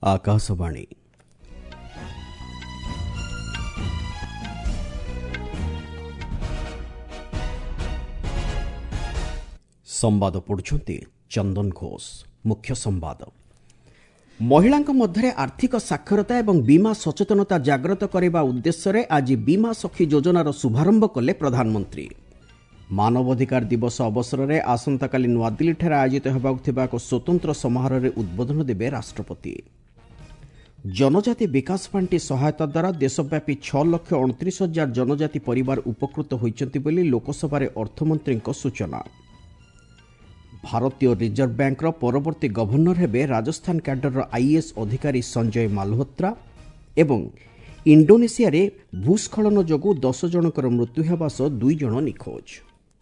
आकाशवाणी संवाद पढ़ुछंती चंदन घोष। मुख्य संवाद महिलांक मध्य आर्थिक साक्षरता एवं बीमा सचेतनता जागृत करने उद्देश्य आज बीमा सखी योजनार शुभारंभ कले प्रधानमंत्री। मानवाधिकार दिवस अवसर में आसंताकाली नुआदिल्ली आयोजित होबाक एक स्वतंत्र समारोह में उद्बोधन देवे राष्ट्रपति। जनजाति विकास पांठी सहायता द्वारा देशव्यापी 6,29,000 जनजाति परिवार उपकृत होइछन्ति बोली लोकसभा अर्थमंत्री सूचना। भारतीय रिजर्व बैंक परवर्ती गवर्नर हेबे राजस्थान कैडर आईएएस अधिकारी संजय मालहोत्रा एवं इंडोनेशिया रे भूस्खलन जोगु 10 जनकर मृत्यु हेबा सह 2 जन निखोज।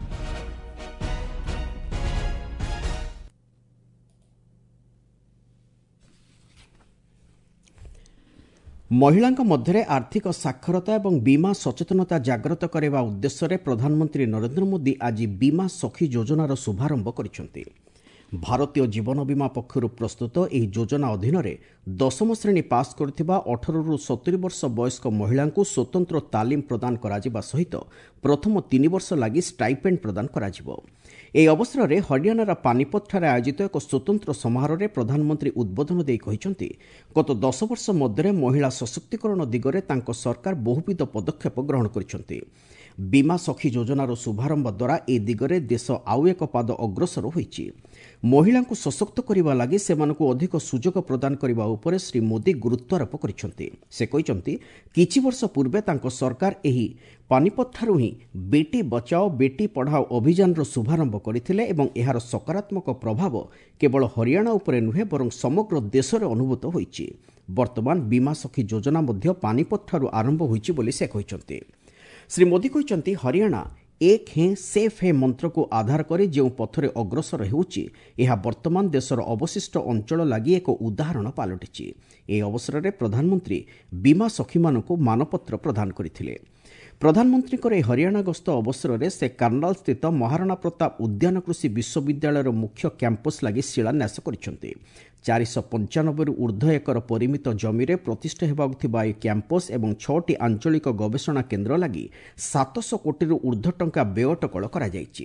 महिलांक मध्य आर्थिक साक्षरता एवं बीमा सचेतनता जागृत करने उद्देश्य प्रधानमंत्री नरेंद्र मोदी आज बीमा सखी योजनार शुभारंभ करिसेंति। भारतीय जीवन बीमा पक्षर प्रस्तुत यह योजना अधीन 10म श्रेणी पास करथिबा 18 रु 70 वर्ष वयस्क महिला स्वतंत्र तालीम प्रदान करा सहित प्रथम 3 वर्ष लगी स्टाइपेंड प्रदान करा। ଏହି ଅବସରରେ ହରିୟାଣାର ପାନିପତଠାରେ ଆୟୋଜିତ ଏକ ସ୍ୱତନ୍ତ୍ର ସମାରୋହରେ ପ୍ରଧାନମନ୍ତ୍ରୀ ଉଦ୍ବୋଧନ ଦେଇ କହିଛନ୍ତି ଗତ 10 ବର୍ଷ ମଧ୍ୟରେ ମହିଳା ସଶକ୍ତିକରଣ ଦିଗରେ ତାଙ୍କ ସରକାର ବହୁବିଧ ପଦକ୍ଷେପ ଗ୍ରହଣ କରିଛନ୍ତି। बीमा सखी योजनार शुभारंभ द्वारा ए दिगरे देश आउ एक पाद अग्रसर होइछि। महिला को सशक्त करने लगी सेमानकु अधिक सुजोग प्रदान करने उपरे श्री मोदी गुरुत्वारोप करिसेंति। से कहिसेंति किछि वर्ष पूर्वे तांको सरकार एही पानीपत ठारू ही बेटी बचाओ बेटी पढ़ाओ अभियान शुभारंभ करथिले एवं एहार सकारात्मक प्रभाव केवल हरियाणा उपरे नुहे बरं समग्र देश में अनुभूत होइछि। वर्तमान बीमा सखी योजना मध्य पानीपत ठारू आरंभ होइछि बोली से कहिसेंति। श्री मोदी कहते हरियाणा एक है सेफ है मंत्र को आधार कर जो पथरे अग्रसर होउछि यह वर्तमान देशर अवशिष्ट अंचल लगी एक उदाहरण पलटिछि। ए अवसर में प्रधानमंत्री बीमा सखी मानक मानपत्र प्रदान करथिले। प्रधानमंत्री हरियाणा गस्त अवसर में से कर्नाल स्थित महाराणा प्रताप उद्यान कृषि विश्वविद्यालय मुख्य कैंपस लगी शिलान्यास करिसेंति। 495 रु ऊर्ध्व एकर परिमित जमी रे प्रतिष्ठा हेबाक थिबा ए कैंपस एवं 6टी आंचलिक गवेषणा केन्द्र लगी 700 कोटी रु ऊर्ध्व टंका व्यय टकल करा जायछि।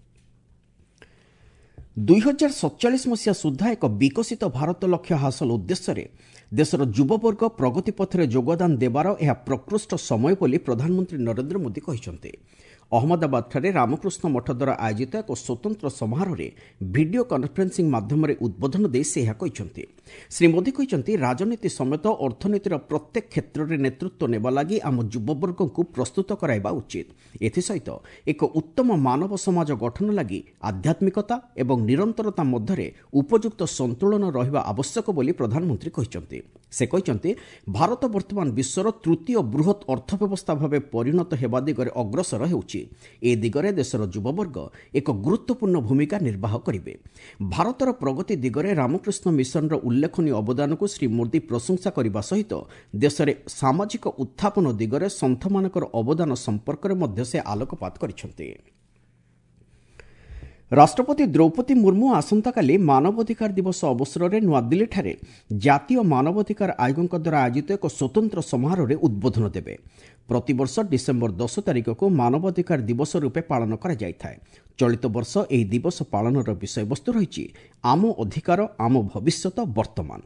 2047 मसीहा सुधा एक विकसित भारत लक्ष्य हासिल उद्देश्य देशर युववर्ग प्रगति पथरे योगदान देवार यह प्रकृष्ट समय बोली प्रधानमंत्री नरेंद्र मोदी कहिसेंति। अहमदाबाद ठारे रामकृष्ण मठ द्वारा आयोजित एक स्वतंत्र समारोह में वीडियो कॉन्फ्रेंसिंग माध्यम उद्बोधन दे से यह कहिसेंति। श्री मोदी कहिसेंति राजनीति समेत अर्थनीतिर प्रत्येक क्षेत्र में नेतृत्व नेबा लागि आम युववर्ग को प्रस्तुत कराइबा उचित। एथिसहित एक उत्तम मानव समाज गठन लागि आध्यात्मिकता एवं निरंतरता मध्य उपयुक्त संतुलन रहिबा आवश्यक बोली प्रधानमंत्री कहिसेंति। से कहिसेंति भारत वर्तमान विश्वर तृतीय बृहत अर्थव्यवस्था भाव परिणत हेबा दिगरे अग्रसर हेउछि। ए दिगरे देशर युववर्ग एक गुरुत्वपूर्ण भूमिका निर्वाह करिवे। भारतर प्रगति दिगरे रामकृष्ण मिशन उल्लेखनीय अवदान को श्री मोदी प्रशंसा करने सहित देश में सामाजिक उत्थापन दिगरे संथमानकर अवदान संपर्क में मध्य से आलोकपात करिसेंति। राष्ट्रपति द्रौपदी मुर्मू आसंताकाली मानवाधिकार दिवस अवसर में नुआदिल्ली ठारे जातीय मानवाधिकार आयोग द्वारा आयोजित एक स्वतंत्र समारोह में उद्बोधन देवे। प्रतिवर्ष डिसेम्बर 10 तारिख को मानवाधिकार दिवस रूपे पालन करा जायଥାଏ। चलित वर्ष ଏହି दिवस पालनर विषय वस्तु रही आम अधिकार आम भविष्यत वर्तमान।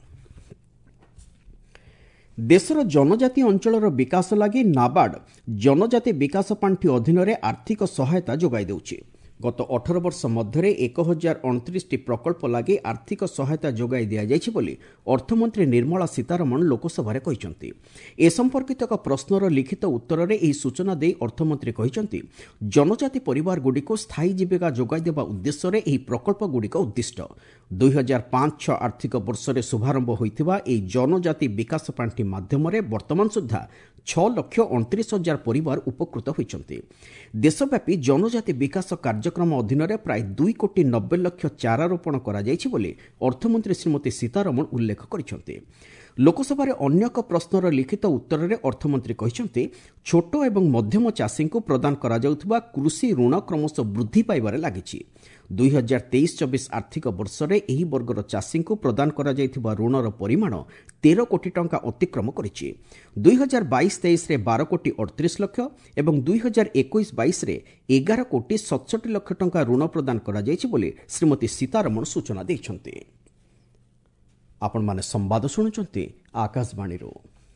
देशर जनजाति अंचलर विकास लगी नाबार्ड जनजाति विकास पांठी अधीन आर्थिक सहायता जोगाई देउछि। गत 18 वर्ष मध्य 1029 प्रकल्प लगी आर्थिक सहायता जोगाई दिया जायछि बोली अर्थमंत्री निर्मला सीतारमण लोकसभा कहिसेंति। ए संपर्कित एक प्रश्नर लिखित उत्तर में यह सूचना दे अर्थमंत्री कहिसेंति जनजाति परिवार गुड़िक स्थायी जीविका जोगाई देवा उद्देश्य यह प्रकल्प गुड़िक उद्दिष्ट। 2005-6 आर्थिक वर्ष में शुभारंभ होइथिबा ए जनजाति विकास पांठी माध्यम वर्तमान सुधा 6,29,000 परिवार उपकृत होइछन्ति। देशव्यापी जनजाति विकास कार्यक्रम अधीन प्राय 2,90,00,000 चारा रोपण करा जायछि बोली अर्थमंत्री श्रीमती सीतारमण उल्लेख करिसेंति। ଲୋକସଭାରେ ଅନ୍ୟ ଏକ ପ୍ରଶ୍ନର ଲିଖିତ ଉତ୍ତରରେ ଅର୍ଥମନ୍ତ୍ରୀ କହିଛନ୍ତି ଛୋଟ ଏବଂ ମଧ୍ୟମ ଚାଷୀଙ୍କୁ ପ୍ରଦାନ କରାଯାଉଥିବା କୃଷି ଋଣ କ୍ରମଶଃ ବୃଦ୍ଧି ପାଇବାରେ ଲାଗିଛି। 2023-24 ଆର୍ଥିକ ବର୍ଷରେ ଏହି ବର୍ଗର ଚାଷୀଙ୍କୁ ପ୍ରଦାନ କରାଯାଇଥିବା ଋଣର ପରିମାଣ 13 କୋଟି ଟଙ୍କା ଅତିକ୍ରମ କରିଛି। 2022-23ରେ 12 କୋଟି 38 ଲକ୍ଷ ଏବଂ 2021-22ରେ 11 କୋଟି 67 ଲକ୍ଷ ଟଙ୍କା ଋଣ ପ୍ରଦାନ କରାଯାଇଛି ବୋଲି ଶ୍ରୀମତୀ ସୀତାରମଣ ସୂଚନା ଦେଇଛନ୍ତି। ଆପଣମାନେ ସମ୍ବାଦ ଶୁଣୁଛନ୍ତି ଆକାଶବାଣୀରୁ।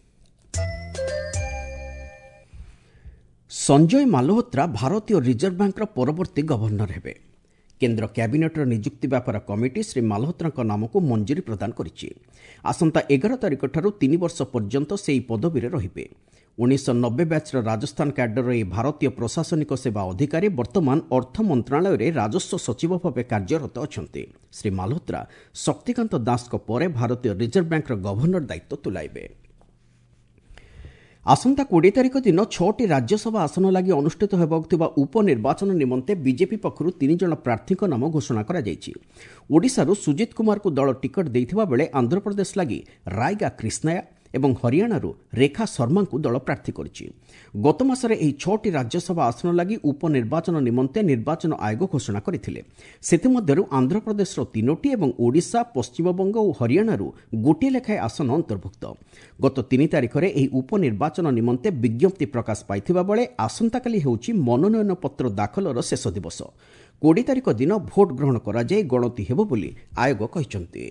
ସଞ୍ଜୟ ମାଲହୋତ୍ରା ଭାରତୀୟ ରିଜର୍ଭ ବ୍ୟାଙ୍କର ପରବର୍ତ୍ତୀ ଗଭର୍ଣ୍ଣର ହେବେ। କେନ୍ଦ୍ର କ୍ୟାବିନେଟ୍ର ନିଯୁକ୍ତି ବ୍ୟାପାର କମିଟି ଶ୍ରୀ ମାଲହୋତ୍ରାଙ୍କ ନାମକୁ ମଞ୍ଜୁରୀ ପ୍ରଦାନ କରିଛି। ଆସନ୍ତା 11 ତାରିଖଠାରୁ 3 ବର୍ଷ ପର୍ଯ୍ୟନ୍ତ ସେ ଏହି ପଦବୀରେ ରହିବେ। 1990 ବ୍ୟାଚ୍ର ରାଜସ୍ଥାନ କ୍ୟାଡରର ଏହି ଭାରତୀୟ ପ୍ରଶାସନିକ ସେବା ଅଧିକାରୀ ବର୍ତ୍ତମାନ ଅର୍ଥ ମନ୍ତ୍ରଣାଳୟରେ ରାଜସ୍ୱ ସଚିବ ଭାବେ କାର୍ଯ୍ୟରତ ଅଛନ୍ତି। ଶ୍ରୀ ମାଲହୋତ୍ରା ଶକ୍ତିକାନ୍ତ ଦାସଙ୍କ ପରେ ଭାରତୀୟ ରିଜର୍ଭ ବ୍ୟାଙ୍କର ଗଭର୍ଣ୍ଣର ଦାୟିତ୍ୱ ତୁଲାଇବେ। ଆସନ୍ତା 20 ତାରିଖ ଦିନ 6ଟି ରାଜ୍ୟସଭା ଆସନ ଲାଗି ଅନୁଷ୍ଠିତ ହେବାକୁ ଥିବା ଉପନିର୍ବାଚନ ନିମନ୍ତେ ବିଜେପି ପକ୍ଷରୁ 3 ଜଣ ପ୍ରାର୍ଥୀଙ୍କ ନାମ ଘୋଷଣା କରାଯାଇଛି। ଓଡ଼ିଶାରୁ ସୁଜିତ କୁମାରଙ୍କୁ ଦଳ ଟିକଟ ଦେଇଥିବା ବେଳେ ଆନ୍ଧ୍ରପ୍ରଦେଶ ଲାଗି ରାଇଗା କ୍ରିଷ୍ଣାୟା ଏବଂ ହରିୟାଣାରୁ ରେଖା ଶର୍ମାଙ୍କୁ ଦଳ ପ୍ରାର୍ଥୀ କରିଛି। ଗତ ମାସରେ ଏହି 6ଟି ରାଜ୍ୟସଭା ଆସନ ଲାଗି ଉପନିର୍ବାଚନ ନିମନ୍ତେ ନିର୍ବାଚନ ଆୟୋଗ ଘୋଷଣା କରିଥିଲେ। ସେଥିମଧ୍ୟରୁ ଆନ୍ଧ୍ରପ୍ରଦେଶର 3ଟି ଏବଂ ଓଡ଼ିଶା, ପଶ୍ଚିମବଙ୍ଗ ଓ ହରିୟାଣାରୁ ଗୋଟିଏ ଲେଖାଏଁ ଆସନ ଅନ୍ତର୍ଭୁକ୍ତ। ଗତ 3 ତାରିଖରେ ଏହି ଉପନିର୍ବାଚନ ନିମନ୍ତେ ବିଜ୍ଞପ୍ତି ପ୍ରକାଶ ପାଇଥିବା ବେଳେ ଆସନ୍ତାକାଲି ହେଉଛି ମନୋନୟନ ପତ୍ର ଦାଖଲର ଶେଷ ଦିବସ। 20 ତାରିଖ ଦିନ ଭୋଟ୍ ଗ୍ରହଣ କରାଯାଇ ଗଣତି ହେବ ବୋଲି ଆୟୋଗ କହିଛନ୍ତି।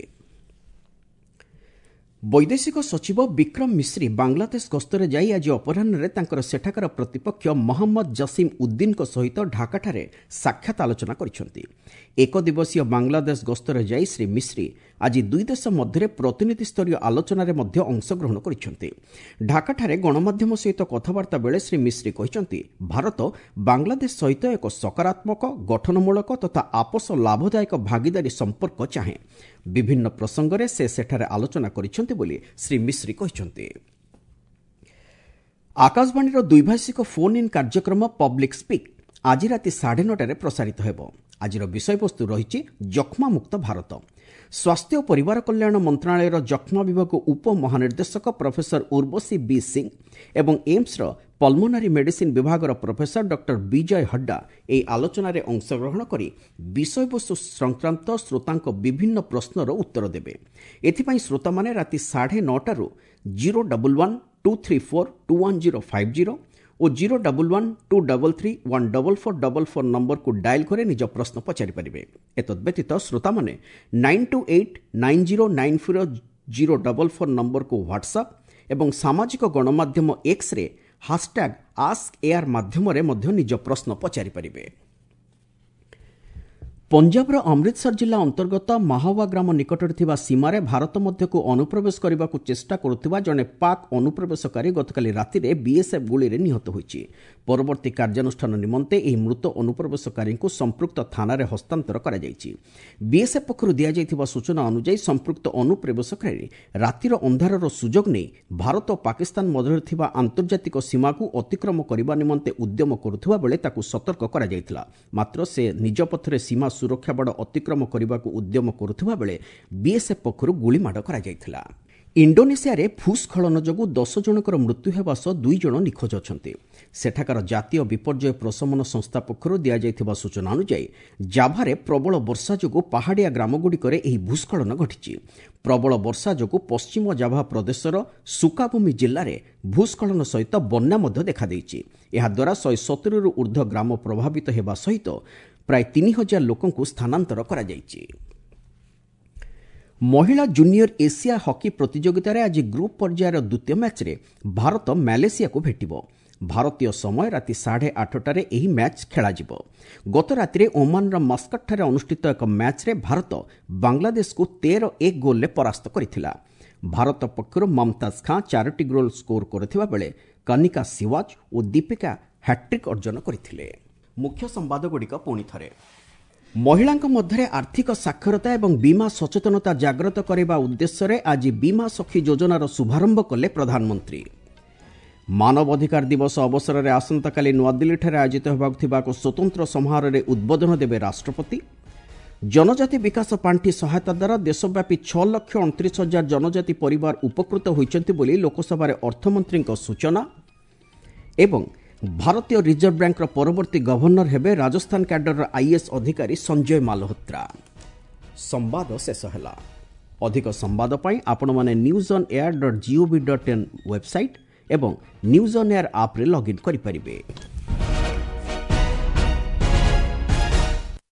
ବୈଦେଶିକ ସଚିବ ବିକ୍ରମ ମିଶ୍ରି ବାଂଲାଦେଶ ଗସ୍ତରେ ଯାଇ ଆଜି ଅପରାହ୍ନରେ ତାଙ୍କର ସେଠାକାର ପ୍ରତିପକ୍ଷ ମହମ୍ମଦ ଜସିମ୍ ଉଦ୍ଦିନଙ୍କ ସହିତ ଢାକାଠାରେ ସାକ୍ଷାତ ଆଲୋଚନା କରିଛନ୍ତି। ଏକ ଦିବସୀୟ ବାଂଲାଦେଶ ଗସ୍ତରେ ଯାଇ ଶ୍ରୀ ମିଶ୍ରି ଆଜି ଦୁଇ ଦେଶ ମଧ୍ୟରେ ପ୍ରତିନିଧିସ୍ତରୀୟ ଆଲୋଚନାରେ ମଧ୍ୟ ଅଂଶଗ୍ରହଣ କରିଛନ୍ତି। ଢାକାଠାରେ ଗଣମାଧ୍ୟମ ସହିତ କଥାବାର୍ତ୍ତା ବେଳେ ଶ୍ରୀ ମିଶ୍ରି କହିଛନ୍ତି ଭାରତ ବାଂଲାଦେଶ ସହିତ ଏକ ସକାରାତ୍ମକ, ଗଠନମୂଳକ ତଥା ଆପୋଷ ଲାଭଦାୟକ ଭାଗିଦାରୀ ସମ୍ପର୍କ ଚାହେଁ। ବିଭିନ୍ନ ପ୍ରସଙ୍ଗରେ ସେ ସେଠାରେ ଆଲୋଚନା କରିଛନ୍ତି ବୋଲି ଶ୍ରୀ ମିଶ୍ରି କହିଛନ୍ତି। ଆକାଶବାଣୀର ଦ୍ୱିଭାଷିକ ଫୋନ୍ ଇନ୍ କାର୍ଯ୍ୟକ୍ରମ ପବ୍ଲିକ୍ ସ୍ପିକ୍ ଆଜି ରାତି 9:30ରେ ପ୍ରସାରିତ ହେବ। ଆଜିର ବିଷୟବସ୍ତୁ ରହିଛି ଯକ୍ଷ୍ମାମୁକ୍ତ ଭାରତ। ସ୍ୱାସ୍ଥ୍ୟ ଓ ପରିବାର କଲ୍ୟାଣ ମନ୍ତ୍ରଣାଳୟର ଯକ୍ଷ୍ମା ବିଭାଗ ଉପମହାନିର୍ଦ୍ଦେଶକ ପ୍ରଫେସର ଉର୍ବଶୀ ବି ସିଂ ଏବଂ ଏମ୍ସର ପଲ୍ମୋନାରୀ ମେଡିସିନ୍ ବିଭାଗର ପ୍ରଫେସର ଡକ୍ଟର ବିଜୟ ହଡ୍ଡା ଏହି ଆଲୋଚନାରେ ଅଂଶଗ୍ରହଣ କରି ବିଷୟବସ୍ତୁ ସଂକ୍ରାନ୍ତ ଶ୍ରୋତାଙ୍କ ବିଭିନ୍ନ ପ୍ରଶ୍ନର ଉତ୍ତର ଦେବେ। ଏଥିପାଇଁ ଶ୍ରୋତାମାନେ ରାତି 9:30ରୁ 011-234-21050 ଓ 011-233-14444 ନମ୍ବରକୁ ଡାଏଲ୍ କରି ନିଜ ପ୍ରଶ୍ନ ପଚାରିପାରିବେ। ଏତଦ୍ବ୍ୟତୀତ ଶ୍ରୋତାମାନେ 9890904044 ନମ୍ବରକୁ ହ୍ୱାଟ୍ସଆପ୍ ଏବଂ ସାମାଜିକ ଗଣମାଧ୍ୟମ ଏକ୍ସରେ #AskAir ମାଧ୍ୟମରେ ମଧ୍ୟ ନିଜ ପ୍ରଶ୍ନ ପଚାରିପାରିବେ। ପଞ୍ଜାବର ଅମୃତସର ଜିଲ୍ଲା ଅନ୍ତର୍ଗତ ମାହାୱା ଗ୍ରାମ ନିକଟରେ ଥିବା ସୀମାରେ ଭାରତ ମଧ୍ୟକୁ ଅନୁପ୍ରବେଶ କରିବାକୁ ଚେଷ୍ଟା କରୁଥିବା ଜଣେ ପାକ୍ ଅନୁପ୍ରବେଶକାରୀ ଗତକାଲି ରାତିରେ ବିଏସ୍ଏଫ୍ ଗୁଳିରେ ନିହତ ହୋଇଛି। ପରବର୍ତ୍ତୀ କାର୍ଯ୍ୟାନୁଷ୍ଠାନ ନିମନ୍ତେ ଏହି ମୃତ ଅନୁପ୍ରବେଶକାରୀଙ୍କୁ ସମ୍ପୃକ୍ତ ଥାନାରେ ହସ୍ତାନ୍ତର କରାଯାଇଛି। ବିଏସ୍ଏଫ୍ ପକ୍ଷରୁ ଦିଆଯାଇଥିବା ସୂଚନା ଅନୁଯାୟୀ ସମ୍ପୃକ୍ତ ଅନୁପ୍ରବେଶକାରୀ ରାତିର ଅନ୍ଧାରର ସୁଯୋଗ ନେଇ ଭାରତ ଓ ପାକିସ୍ତାନ ମଧ୍ୟରେ ଥିବା ଆନ୍ତର୍ଜାତିକ ସୀମାକୁ ଅତିକ୍ରମ କରିବା ନିମନ୍ତେ ଉଦ୍ୟମ କରୁଥିବା ବେଳେ ତାକୁ ସତର୍କ କରାଯାଇଥିଲା। ମାତ୍ର ସେ ନିଜ ପଥରେ ସୀମା ସୁରକ୍ଷା ବାଡ଼ ଅତିକ୍ରମ କରିବାକୁ ଉଦ୍ୟମ କରୁଥିବା ବେଳେ ବିଏସ୍ଏଫ୍ ପକ୍ଷରୁ ଗୁଳିମାଡ଼ କରାଯାଇଥିଲା। ଇଣ୍ଡୋନେସିଆରେ ଭୂସ୍ଖଳନ ଯୋଗୁଁ 10 ଜଣଙ୍କର ମୃତ୍ୟୁ ହେବା ସହ 2 ଜଣ ନିଖୋଜ ଅଛନ୍ତି। ସେଠାକାର ଜାତୀୟ ବିପର୍ଯ୍ୟୟ ପ୍ରଶମନ ସଂସ୍ଥା ପକ୍ଷରୁ ଦିଆଯାଇଥିବା ସୂଚନା ଅନୁଯାୟୀ ଜାଭାରେ ପ୍ରବଳ ବର୍ଷା ଯୋଗୁଁ ପାହାଡ଼ିଆ ଗ୍ରାମଗୁଡ଼ିକରେ ଏହି ଭୂସ୍ଖଳନ ଘଟିଛି। ପ୍ରବଳ ବର୍ଷା ଯୋଗୁଁ ପଶ୍ଚିମ ଜାଭା ପ୍ରଦେଶର ସୁକାବୁମି ଜିଲ୍ଲାରେ ଭୂସ୍ଖଳନ ସହିତ ବନ୍ୟା ମଧ୍ୟ ଦେଖାଦେଇଛି। ଏହାଦ୍ୱାରା 170ରୁ ଉର୍ଦ୍ଧ୍ୱ ଗ୍ରାମ ପ୍ରଭାବିତ ହେବା ସହିତ ପ୍ରାୟ 3000 ଲୋକଙ୍କୁ ସ୍ଥାନାନ୍ତର କରାଯାଇଛି। ମହିଳା ଜୁନିୟର ଏସିଆ ହକି ପ୍ରତିଯୋଗିତାରେ ଆଜି ଗ୍ରୁପ୍ ପର୍ଯ୍ୟାୟର ଦ୍ୱିତୀୟ ମ୍ୟାଚ୍ରେ ଭାରତ ମାଲେସିଆକୁ ଭେଟିବ। ଭାରତୀୟ ସମୟ ରାତି 8:30ରେ ଏହି ମ୍ୟାଚ୍ ଖେଳାଯିବ। ଗତ ରାତିରେ ଓମାନର ମାସ୍କଟଠାରେ ଅନୁଷ୍ଠିତ ଏକ ମ୍ୟାଚ୍ରେ ଭାରତ ବାଂଲାଦେଶକୁ 13-1 ଗୋଲ୍ରେ ପରାସ୍ତ କରିଥିଲା। ଭାରତ ପକ୍ଷରୁ ମମତାଜ ଖାଁ 4ଟି ଗୋଲ୍ ସ୍କୋର କରିଥିବା ବେଳେ କନିକା ସିୱାଜ ଓ ଦୀପିକା ହ୍ୟାଟ୍ରିକ୍ ଅର୍ଜନ କରିଥିଲେ। ମୁଖ୍ୟ ସମ୍ବାଦଗୁଡ଼ିକ ପୁଣି ଥରେ। ମହିଳାଙ୍କ ମଧ୍ୟରେ ଆର୍ଥିକ ସାକ୍ଷରତା ଏବଂ ବୀମା ସଚେତନତା ଜାଗ୍ରତ କରିବା ଉଦ୍ଦେଶ୍ୟରେ ଆଜି ବୀମା ସଖୀ ଯୋଜନାର ଶୁଭାରମ୍ଭ କଲେ ପ୍ରଧାନମନ୍ତ୍ରୀ। ମାନବ ଅଧିକାର ଦିବସ ଅବସରରେ ଆସନ୍ତାକାଲି ନୂଆଦିଲ୍ଲୀଠାରେ ଆୟୋଜିତ ହେବାକୁ ଥିବା ଏକ ସ୍ୱତନ୍ତ୍ର ସମାରୋହରେ ଉଦ୍ବୋଧନ ଦେବେ ରାଷ୍ଟ୍ରପତି। जनजाति विकास पांठि सहायता द्वारा देशव्यापी 6,29,000 जनजाति परिवार उपकृत होइचंती बोली लोकसभा अर्थमंत्री सूचना एवं भारतीय रिजर्व बैंक परवर्ती गवर्नर हेबे राजस्थान कैडर आईएएस अधिकारी संजय मालहोत्रा। संवाद शेष है। अधिक संवाद पाई आपण माने newsonair.gov.in वेबसाइट एवं न्यूज ऑन एयर ऐप रे लॉगिन करि परिबे।